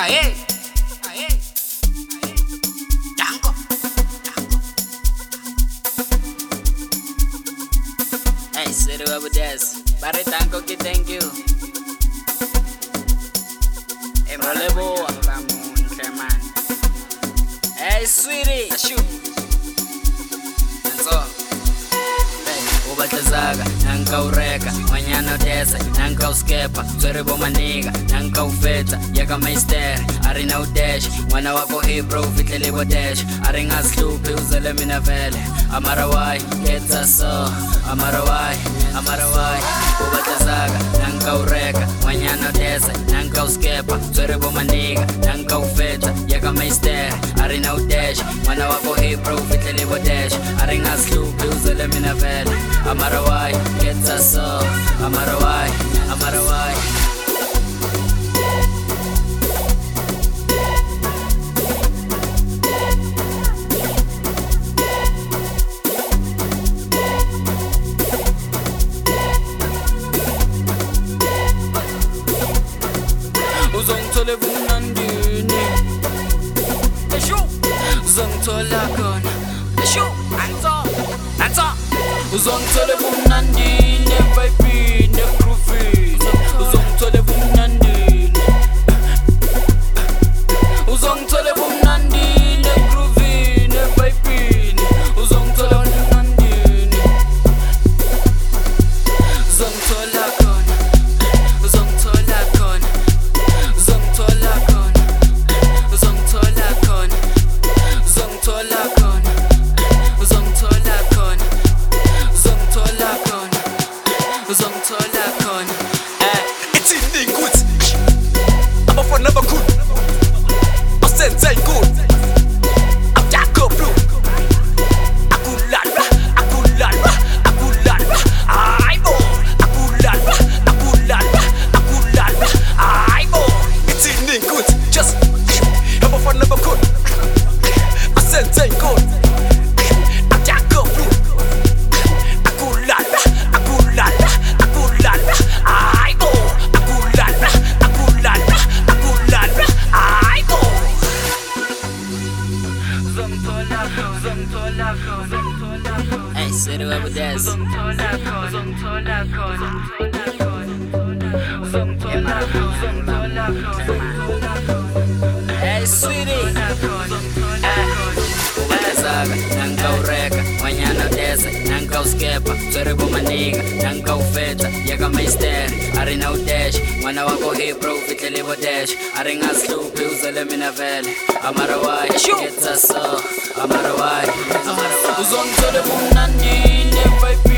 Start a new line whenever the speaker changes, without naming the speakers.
Aye, aye, Danko, hey, City of Des, Barry Danko, thank you. Emolebo, man. Hey, sweetie, shoot. That's all. Ubatazaga, nanka ureka, manyana desa, nanka uskepa, tswere bomaniga, nanka ufeta, yaka meister, arina udesh, mwana wako hibro ufitlele bodesh, aringa slupi uzele minavele, amarawai, getsa so, amarawai, ubatazaga, nanka ureka, manyana desa, nanka uskepa, tswere bomaniga, nanka ufeta, yaka meister, arina udesh, mwana wako hibro ufitlele bodesh, aringa slupi uzele minavele, Amarawai, gets us so. Amarawai.
Uzongithola bunandini, esho. Uzongithola khona, esho. Anza. Uzongithola bunandini, vibini, groovini. Uzongithola bunandini. Uzongithola bunandini, groovini, vibini. Uzongithola bunandini. Uzongithola khona. Uzongithola khona. Uzongithola khona. Uzongithola khona. Uzongithola khona. Uzongithola khona. Uzongithola khona.
It's in the good. I'm off another good. I'm sensei good. I'm Jacob Blue. Akulalwa. Aibo. Akulalwa. Aibo. It's in the good. Just I'm off another good. I'm sensei good. I'm Jacob Blue. Akulalwa. Aibo. Aibo.
Hey, City of Des. Hey, sweetie. Ubatazaga, nanka ureka, manyana desa, nanka uskepa, tswere bomaniga, nanka ufeta, yaka meister, arina udesh, mwana wako hibro ufitlele bodesh, aringa slupi uzele minavele, amarawai, getsa so, amarawai.
Uzongithola bunandini, baby.